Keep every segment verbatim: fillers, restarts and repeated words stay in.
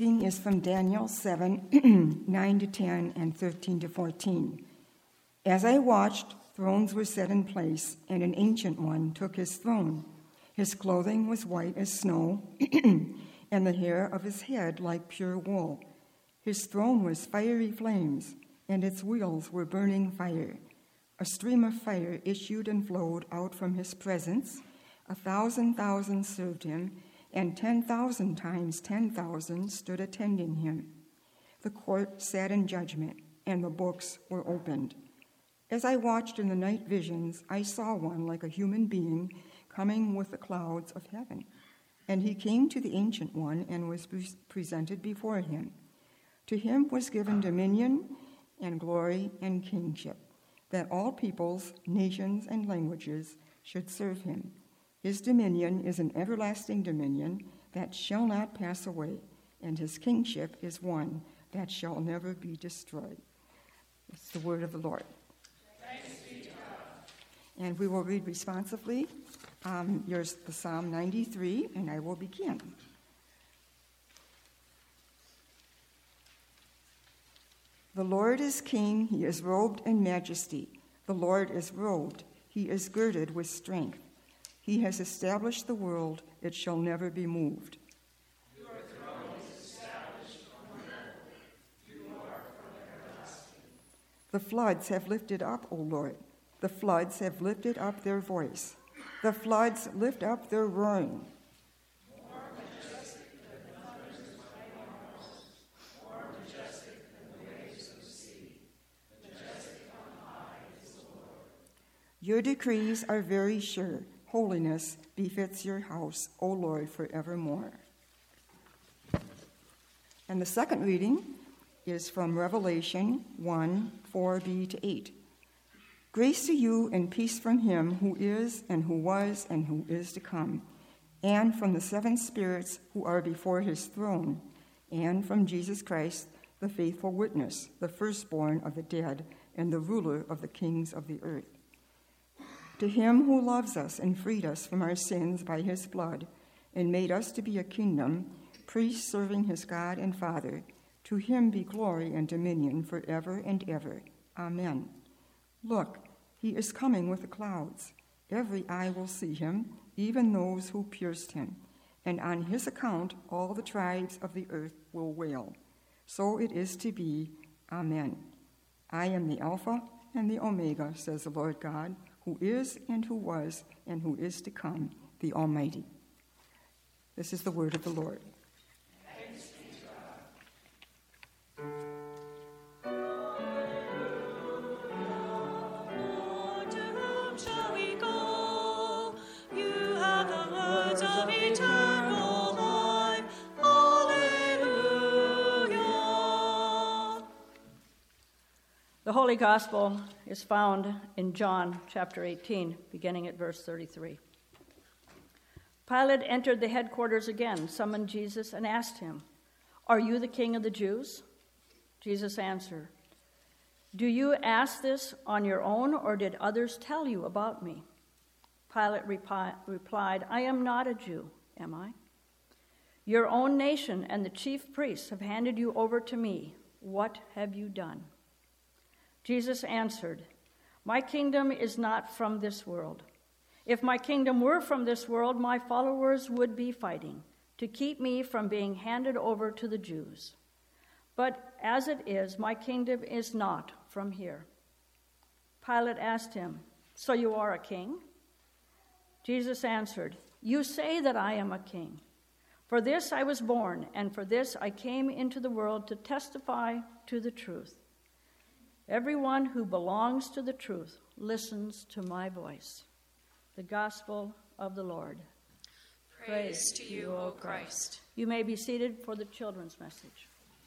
reading is from Daniel seven, nine to ten, and thirteen to fourteen. As I watched, thrones were set in place, and an ancient one took his throne. His clothing was white as snow, and the hair of his head like pure wool. His throne was fiery flames, and its wheels were burning fire. A stream of fire issued and flowed out from his presence. A thousand thousand served him, and ten thousand times ten thousand stood attending him. The court sat in judgment, and the books were opened. As I watched in the night visions, I saw one like a human being coming with the clouds of heaven. And he came to the Ancient One and was presented before him. To him was given dominion and glory and kingship, that all peoples, nations, and languages should serve him. His dominion is an everlasting dominion that shall not pass away, and his kingship is one that shall never be destroyed. It's the word of the Lord. Thanks be to God. And we will read responsively. Um, here's the Psalm ninety-three, and I will begin. The Lord is king, he is robed in majesty. The Lord is robed, he is girded with strength. He has established the world, it shall never be moved. Your throne is established from the earth. You are from everlasting. The floods have lifted up, O Lord. The floods have lifted up their voice. The floods lift up their roaring. More majestic than the thunders of mighty waters, more majestic than the waves of the sea. Majestic on high is the Lord. Your decrees are very sure. Holiness befits your house, O Lord, forevermore. And the second reading is from Revelation one, four b to eight. Grace to you and peace from him who is and who was and who is to come, and from the seven spirits who are before his throne, and from Jesus Christ, the faithful witness, the firstborn of the dead, and the ruler of the kings of the earth. To him who loves us and freed us from our sins by his blood, and made us to be a kingdom, priests serving his God and Father, to him be glory and dominion forever and ever. Amen. Look, he is coming with the clouds. Every eye will see him, even those who pierced him. And on his account all the tribes of the earth will wail. So it is to be. Amen. I am the Alpha and the Omega, says the Lord God, who is and who was and who is to come, the Almighty. This is the word of the Lord. Thanks be to God. Lord, to whom shall we go? You have the words of eternal life. Alleluia. The Holy Gospel is found in John chapter eighteen, beginning at verse thirty-three. Pilate entered the headquarters again, summoned Jesus, and asked him, "Are you the king of the Jews?" Jesus answered, "Do you ask this on your own, or did others tell you about me?" Pilate repi- replied, "I am not a Jew, am I? Your own nation and the chief priests have handed you over to me. What have you done?" Jesus answered, "My kingdom is not from this world. If my kingdom were from this world, my followers would be fighting to keep me from being handed over to the Jews. But as it is, my kingdom is not from here." Pilate asked him, "So you are a king?" Jesus answered, "You say that I am a king. For this I was born, and for this I came into the world to testify to the truth. Everyone who belongs to the truth listens to my voice." The Gospel of the Lord. Praise to you, O Christ. You may be seated for the children's message.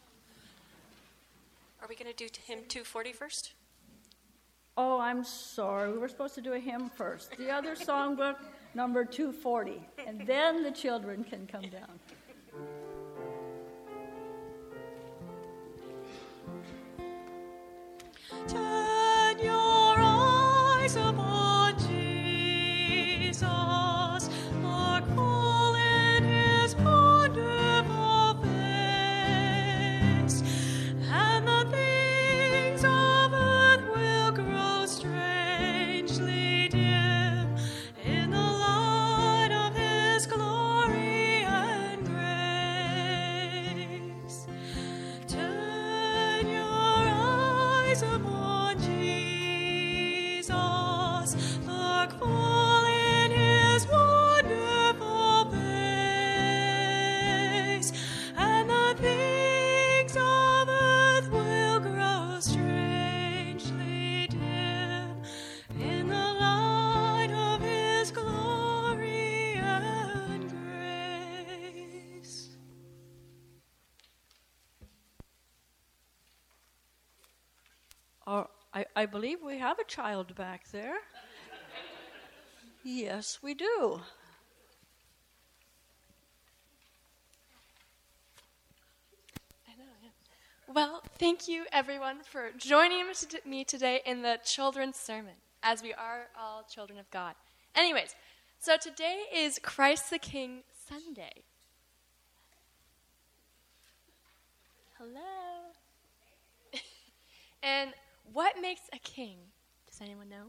Are we going to do hymn two forty first? Oh, I'm sorry. We were supposed to do a hymn first. The other songbook, number two forty. And then the children can come down. Turn your eyes upon Jesus, look full in his wonderful face. Or I, I believe we have a child back there. Yes, we do. I know, yeah. Well, thank you, everyone, for joining me today in the children's sermon, as we are all children of God. Anyways, so today is Christ the King Sunday. Hello. And what makes a king? Does anyone know?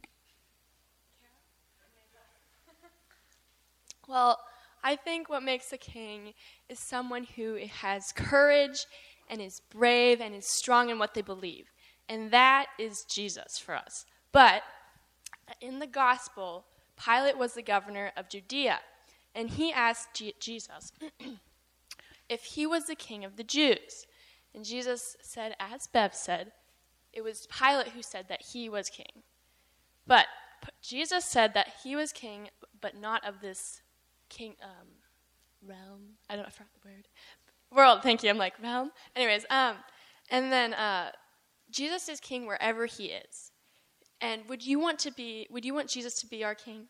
Well, I think what makes a king is someone who has courage and is brave and is strong in what they believe. And that is Jesus for us. But in the gospel, Pilate was the governor of Judea, and he asked G- Jesus if he was the king of the Jews. And Jesus said, as Bev said, it was Pilate who said that he was king. But P- Jesus said that he was king, but not of this king um, realm. I don't know, I forgot the word. World, thank you. I'm like, realm? Anyways, um, and then uh, Jesus is king wherever he is. And would you want to be, would you want Jesus to be our king?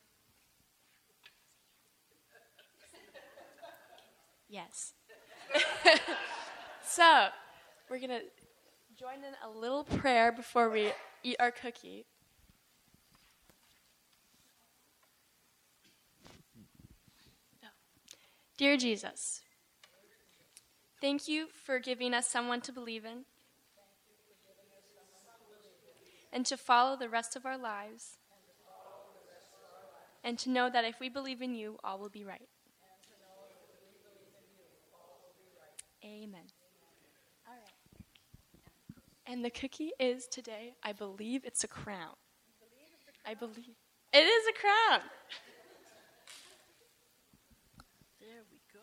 Yes. So, we're going to join in a little prayer before we eat our cookie. Dear Jesus, thank you for giving us someone to believe in and to follow the rest of our lives and to know that if we believe in you, all will be right. Amen. All right. And the cookie is today, I believe it's a crown. I believe. It is a crown. There we go.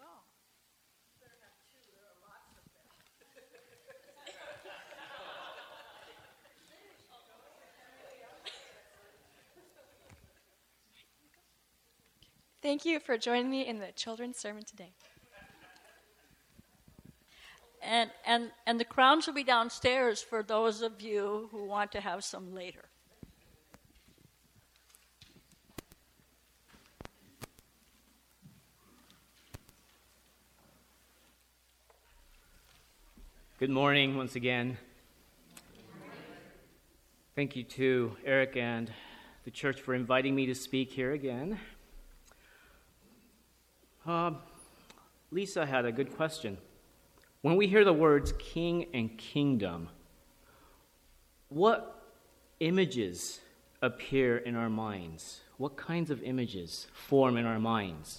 Thank you for joining me in the children's sermon today. And, and, and the crowns will be downstairs for those of you who want to have some later. Good morning once again. Thank you to Eric and the church for inviting me to speak here again. Uh, Lisa had a good question. When we hear the words king and kingdom, what images appear in our minds? What kinds of images form in our minds?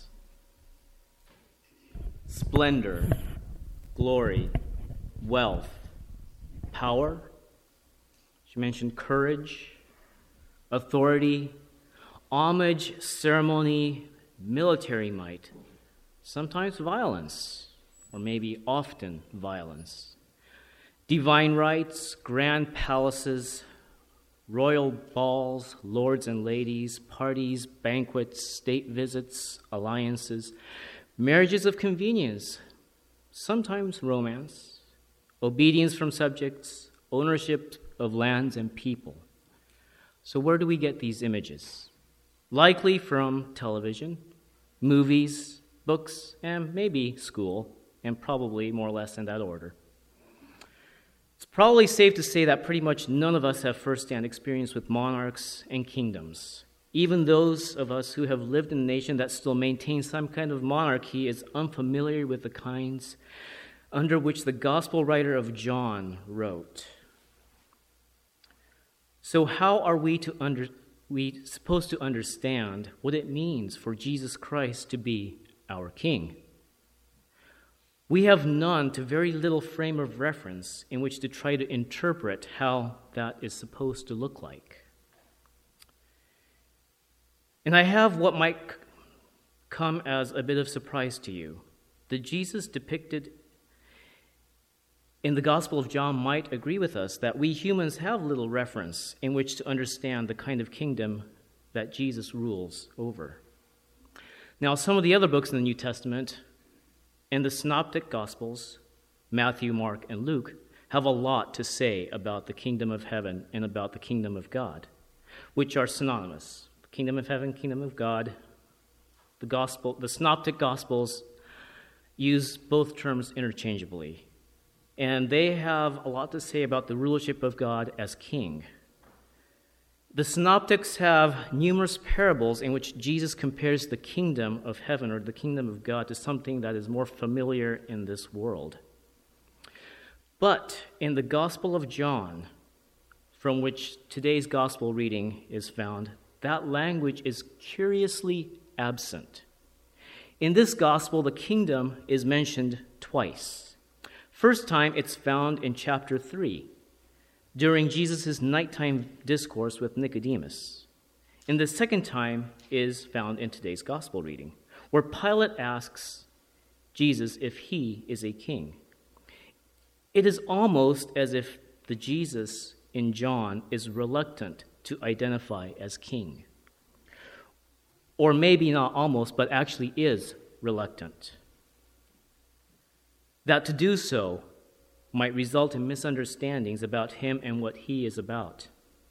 Splendor, glory, wealth, power. She mentioned courage, authority, homage, ceremony, military might, sometimes violence, or maybe often violence. Divine rights, grand palaces, royal balls, lords and ladies, parties, banquets, state visits, alliances, marriages of convenience, sometimes romance, obedience from subjects, ownership of lands and people. So where do we get these images? Likely from television, movies, books, and maybe school, and probably more or less in that order. It's probably safe to say that pretty much none of us have first-hand experience with monarchs and kingdoms. Even those of us who have lived in a nation that still maintains some kind of monarchy is unfamiliar with the kinds under which the gospel writer of John wrote. So how are we to under, we supposed to understand what it means for Jesus Christ to be our King? We have none to very little frame of reference in which to try to interpret how that is supposed to look like. And I have what might come as a bit of surprise to you. The Jesus depicted in the Gospel of John might agree with us that we humans have little reference in which to understand the kind of kingdom that Jesus rules over. Now, some of the other books in the New Testament and the Synoptic Gospels, Matthew, Mark, and Luke, have a lot to say about the kingdom of heaven and about the kingdom of God, which are synonymous. Kingdom of heaven, kingdom of God. The gospel, the synoptic gospels use both terms interchangeably, and they have a lot to say about the rulership of God as king. The synoptics have numerous parables in which Jesus compares the kingdom of heaven or the kingdom of God to something that is more familiar in this world. But in the Gospel of John, from which today's gospel reading is found, that language is curiously absent. In this gospel, the kingdom is mentioned twice. First time, it's found in chapter three, during Jesus' nighttime discourse with Nicodemus. And the second time is found in today's gospel reading, where Pilate asks Jesus if he is a king. It is almost as if the Jesus in John is reluctant to identify as king. Or maybe not almost, but actually is reluctant. That to do so might result in misunderstandings about him and what he is about.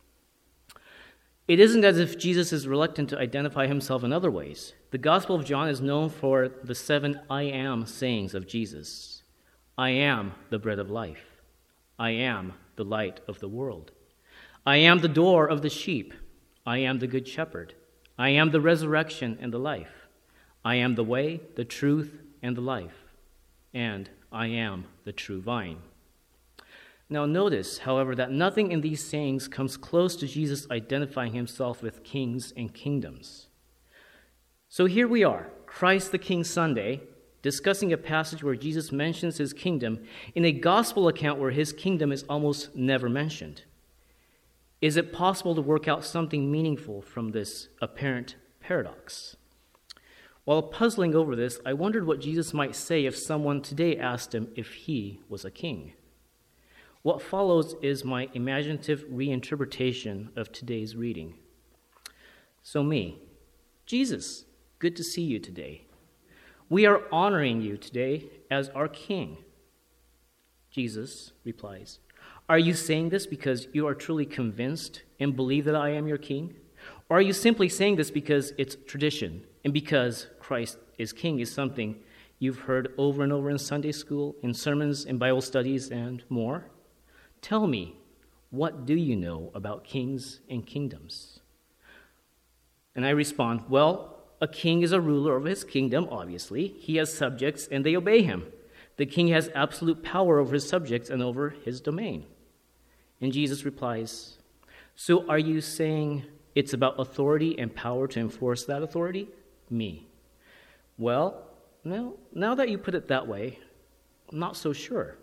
It isn't as if Jesus is reluctant to identify himself in other ways. The Gospel of John is known for the seven I am sayings of Jesus. I am the bread of life. I am the light of the world. I am the door of the sheep. I am the good shepherd. I am the resurrection and the life. I am the way, the truth, and the life. And I am the true vine. Now notice, however, that nothing in these sayings comes close to Jesus identifying himself with kings and kingdoms. So here we are, Christ the King Sunday, discussing a passage where Jesus mentions his kingdom in a gospel account where his kingdom is almost never mentioned. Is it possible to work out something meaningful from this apparent paradox? While puzzling over this, I wondered what Jesus might say if someone today asked him if he was a king. What follows is my imaginative reinterpretation of today's reading. So me, Jesus, good to see you today. We are honoring you today as our king. Jesus replies, are you saying this because you are truly convinced and believe that I am your king? Or are you simply saying this because it's tradition and because Christ is king is something you've heard over and over in Sunday school, in sermons, in Bible studies, and more? Tell me, what do you know about kings and kingdoms? And I respond, well, a king is a ruler of his kingdom, obviously. He has subjects and they obey him. The king has absolute power over his subjects and over his domain. And Jesus replies, so are you saying it's about authority and power to enforce that authority? Me. Well, now, now that you put it that way, I'm not so sure.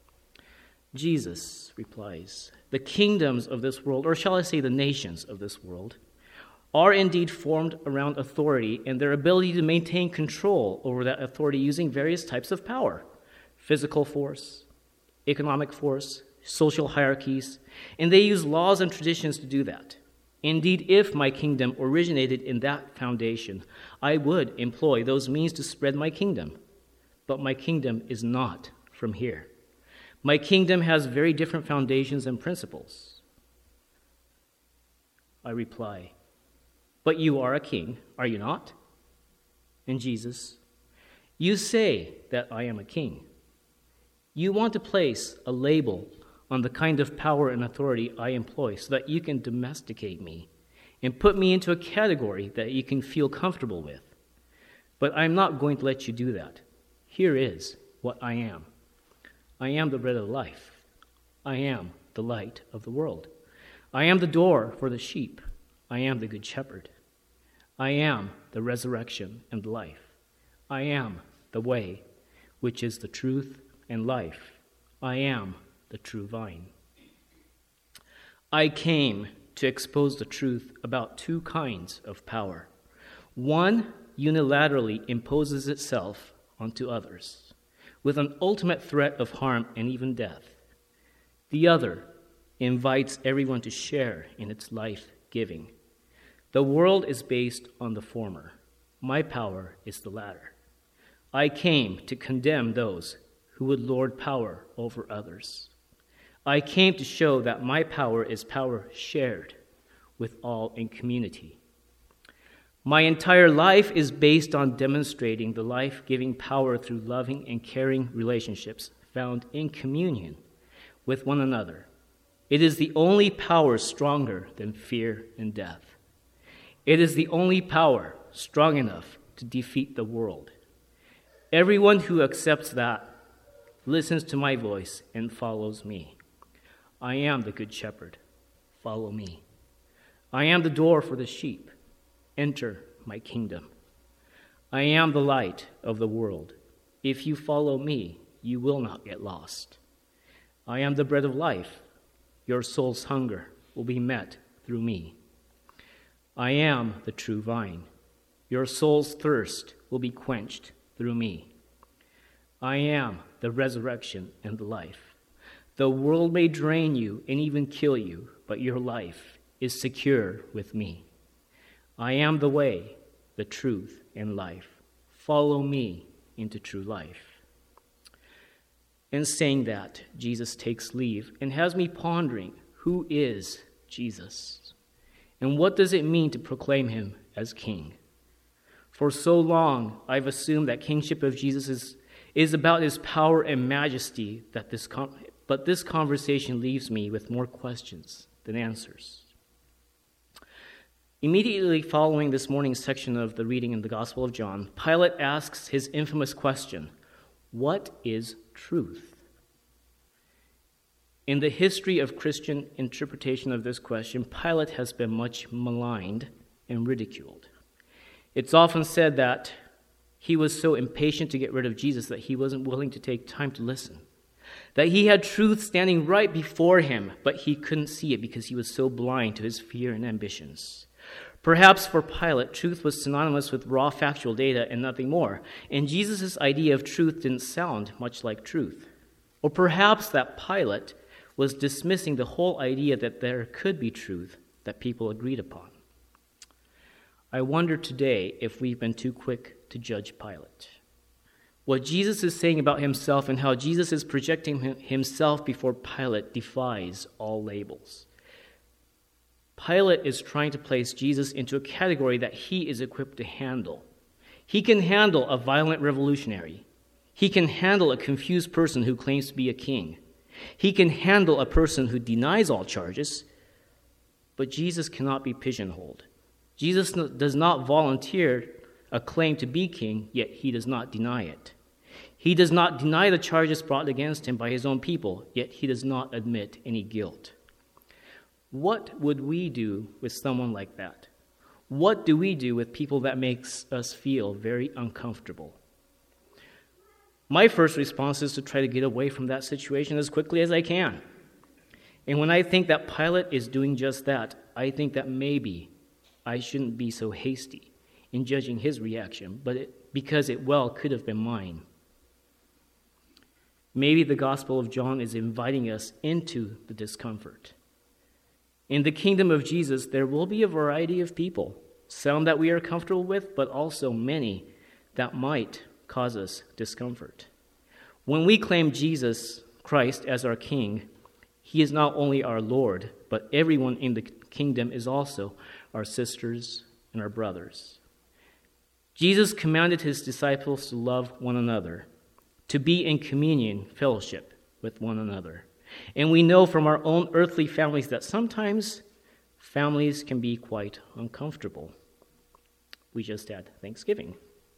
Jesus replies, the kingdoms of this world, or shall I say the nations of this world, are indeed formed around authority and their ability to maintain control over that authority using various types of power, physical force, economic force, social hierarchies, and they use laws and traditions to do that. Indeed, if my kingdom originated in that foundation, I would employ those means to spread my kingdom. But my kingdom is not from here. My kingdom has very different foundations and principles. I reply, but you are a king, are you not? And Jesus, you say that I am a king. You want to place a label on the kind of power and authority I employ so that you can domesticate me and put me into a category that you can feel comfortable with. But I'm not going to let you do that. Here is what I am. I am the bread of life. I am the light of the world. I am the door for the sheep. I am the good shepherd. I am the resurrection and life. I am the way, which is the truth and life. I am the true vine. I came to expose the truth about two kinds of power. One unilaterally imposes itself onto others, with an ultimate threat of harm and even death. The other invites everyone to share in its life-giving. The world is based on the former. My power is the latter. I came to condemn those who would lord power over others. I came to show that my power is power shared with all in community. My entire life is based on demonstrating the life-giving power through loving and caring relationships found in communion with one another. It is the only power stronger than fear and death. It is the only power strong enough to defeat the world. Everyone who accepts that listens to my voice and follows me. I am the good shepherd. Follow me. I am the door for the sheep. Enter my kingdom. I am the light of the world. If you follow me, you will not get lost. I am the bread of life. Your soul's hunger will be met through me. I am the true vine. Your soul's thirst will be quenched through me. I am the resurrection and the life. The world may drain you and even kill you, but your life is secure with me. I am the way, the truth, and life. Follow me into true life. In saying that, Jesus takes leave and has me pondering, who is Jesus? And what does it mean to proclaim him as king? For so long, I've assumed that kingship of Jesus is, is about his power and majesty, that this con- but this conversation leaves me with more questions than answers. Immediately following this morning's section of the reading in the Gospel of John, Pilate asks his infamous question, what is truth? In the history of Christian interpretation of this question, Pilate has been much maligned and ridiculed. It's often said that he was so impatient to get rid of Jesus that he wasn't willing to take time to listen, that he had truth standing right before him, but he couldn't see it because he was so blind to his fear and ambitions. Perhaps for Pilate, truth was synonymous with raw factual data and nothing more, and Jesus' idea of truth didn't sound much like truth. Or perhaps that Pilate was dismissing the whole idea that there could be truth that people agreed upon. I wonder today if we've been too quick to judge Pilate. What Jesus is saying about himself and how Jesus is projecting himself before Pilate defies all labels. Pilate is trying to place Jesus into a category that he is equipped to handle. He can handle a violent revolutionary. He can handle a confused person who claims to be a king. He can handle a person who denies all charges, but Jesus cannot be pigeonholed. Jesus does not volunteer a claim to be king, yet he does not deny it. He does not deny the charges brought against him by his own people, yet he does not admit any guilt. What would we do with someone like that? What do we do with people that makes us feel very uncomfortable? My first response is to try to get away from that situation as quickly as I can. And when I think that Pilate is doing just that, I think that maybe I shouldn't be so hasty in judging his reaction, but it, because it well could have been mine. Maybe the Gospel of John is inviting us into the discomfort. In the kingdom of Jesus, there will be a variety of people, some that we are comfortable with, but also many that might cause us discomfort. When we claim Jesus Christ as our King, he is not only our Lord, but everyone in the kingdom is also our sisters and our brothers. Jesus commanded his disciples to love one another, to be in communion, fellowship with one another. And we know from our own earthly families that sometimes families can be quite uncomfortable. We just had Thanksgiving.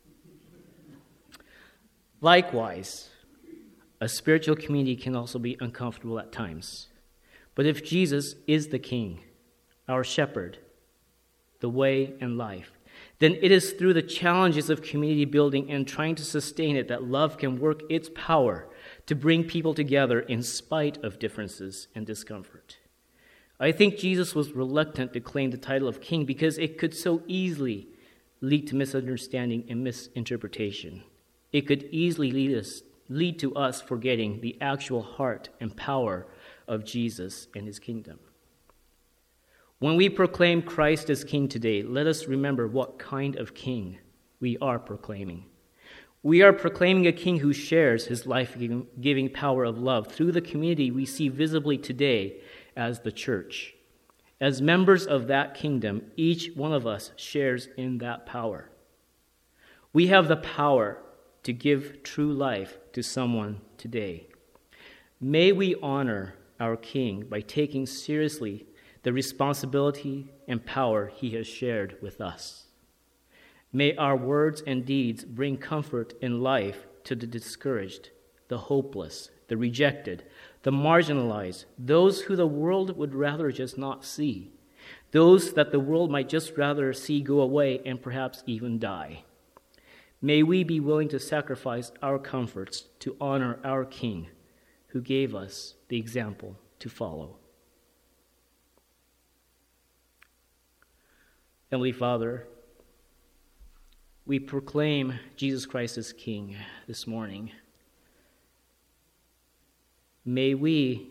Likewise, a spiritual community can also be uncomfortable at times. But if Jesus is the King, our shepherd, the way and life, then it is through the challenges of community building and trying to sustain it that love can work its power to bring people together in spite of differences and discomfort. I think Jesus was reluctant to claim the title of king because it could so easily lead to misunderstanding and misinterpretation. It could easily lead us, lead to us forgetting the actual heart and power of Jesus and his kingdom. When we proclaim Christ as king today, let us remember what kind of king we are proclaiming. We are proclaiming a king who shares his life-giving power of love through the community we see visibly today as the church. As members of that kingdom, each one of us shares in that power. We have the power to give true life to someone today. May we honor our King by taking seriously the responsibility and power he has shared with us. May our words and deeds bring comfort in life to the discouraged, the hopeless, the rejected, the marginalized, those who the world would rather just not see, those that the world might just rather see go away and perhaps even die. May we be willing to sacrifice our comforts to honor our King, who gave us the example to follow. Heavenly Father, we proclaim Jesus Christ as King this morning. May we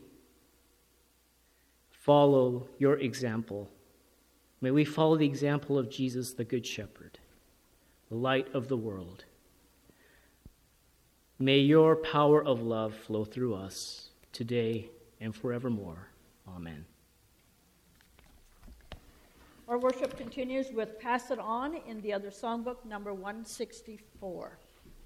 follow your example. May we follow the example of Jesus, the Good Shepherd, the light of the world. May your power of love flow through us today and forevermore. Amen. Our worship continues with Pass It On in the other songbook, number one sixty-four.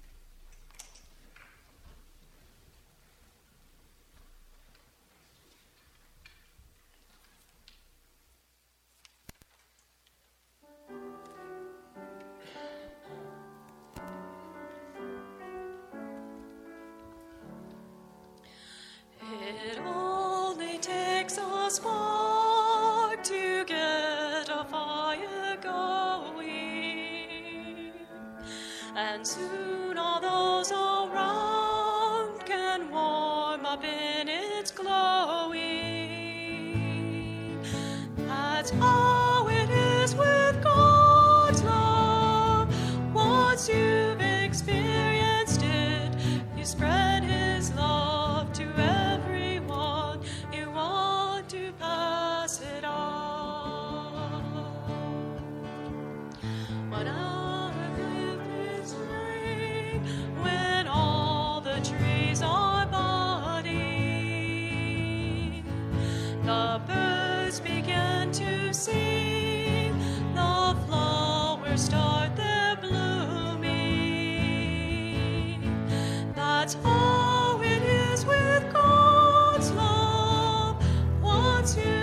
It only takes a spark to get a fire going, and soon all those around can warm up in its glowing. That's how it is with God's love. Once you've experienced it, you spread his love to everyone you want to pass it on. One hour is late when all the trees are budding. The birds begin to sing, the flowers start their blooming. That's how it is with God's love. Once you